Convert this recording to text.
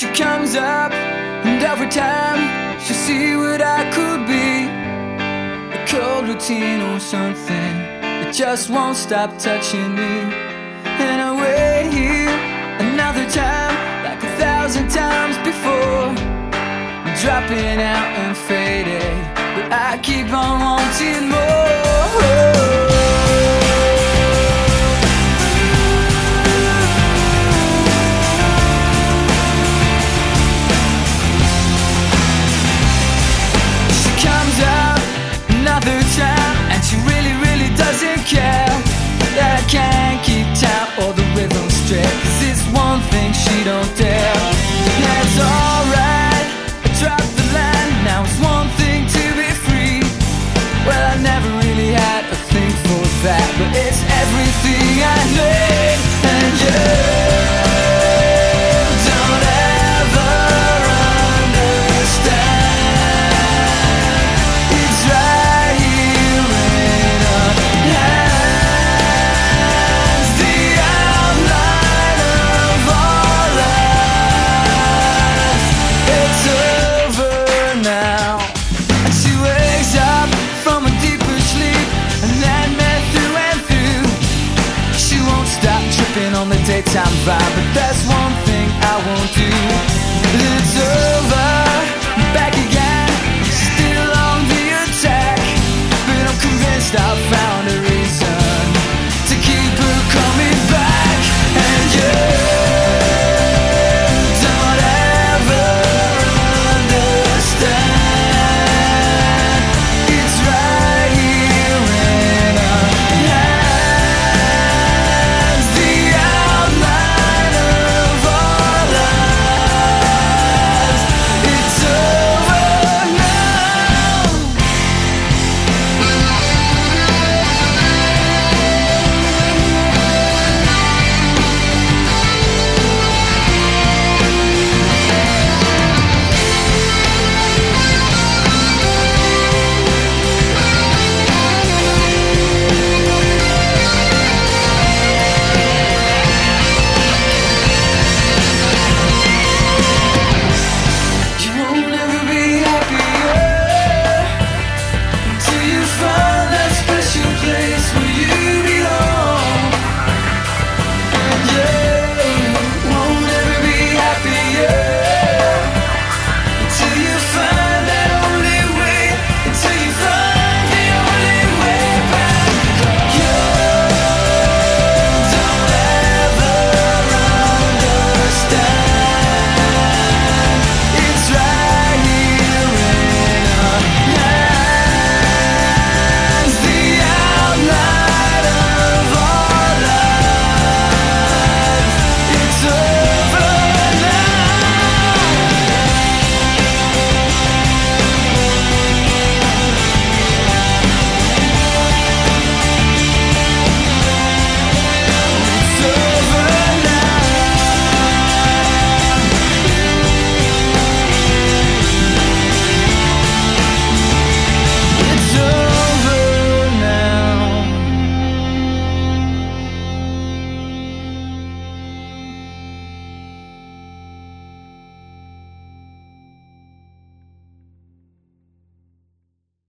She comes up, and every time she'll see what I could be. A cold routine or something that just won't stop touching me. And I wait here another time, like 1,000 times before, dropping out and fading, but I keep on wanting more. Another time, and she really, really doesn't care that I can't keep time or the rhythm straight, 'cause it's one thing she don't dare. That's alright, I dropped the line, now it's one thing to be free. Well, I never really had a thing for that, but it's everything I need. And you don't ever understand. It's right here in our hands, the outline of our lives. It's over now. And she wakes up from a deeper sleep, and then met through and through. She won't stop tripping on the daytime vibe, but that's one thing I won't do. It's over, back again.